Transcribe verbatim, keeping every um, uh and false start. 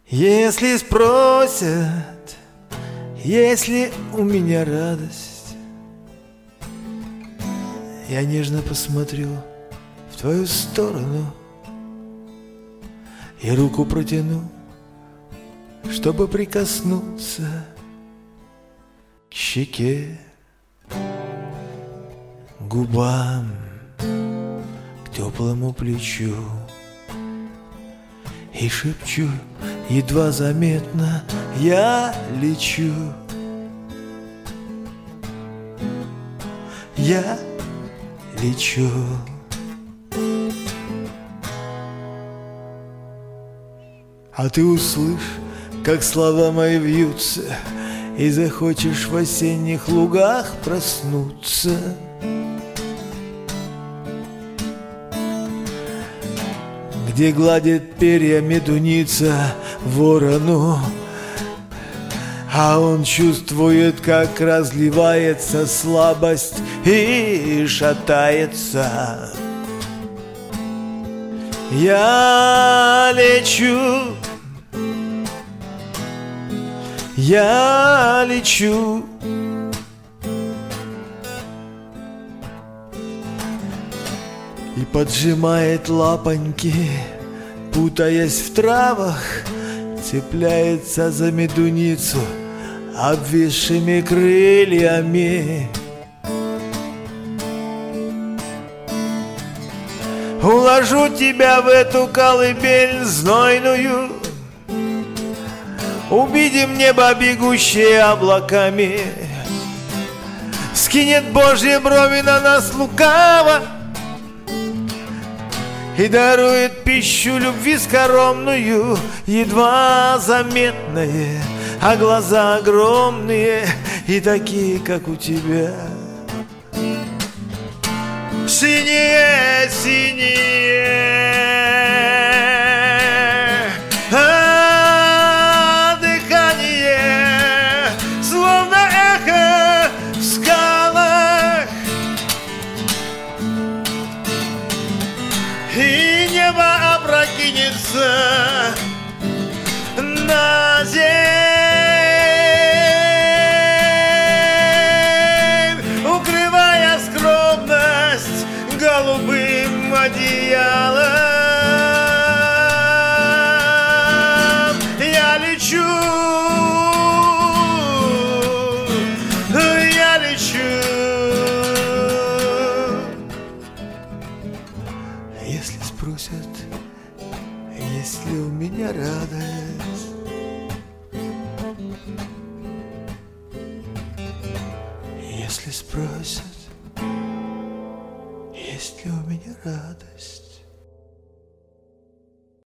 Если спросят, есть ли у меня радость, я нежно посмотрю в твою сторону и руку протяну, чтобы прикоснуться к щеке, губам, к теплому плечу. И шепчу, едва заметно, я лечу. Я лечу. А ты услышь, как слова мои вьются, и захочешь в осенних лугах проснуться. Где гладит перья медуница ворону, а он чувствует, как разливается слабость и шатается. Я лечу, я лечу. И поджимает лапоньки, путаясь в травах, цепляется за медуницу обвисшими крыльями. Уложу тебя в эту колыбель знойную, увидим небо, бегущее облаками. Скинет Божьи брови на нас лукаво и дарует пищу любви скоромную, едва заметные, а глаза огромные и такие, как у тебя. Синие, синие, а дыхание, словно эхо в скалах. И небо опрокинется на земь, укрывая скромность голубым одеялом. Я лечу, я лечу. Если спросят, есть ли у меня радость, если спросят, есть ли у меня радость,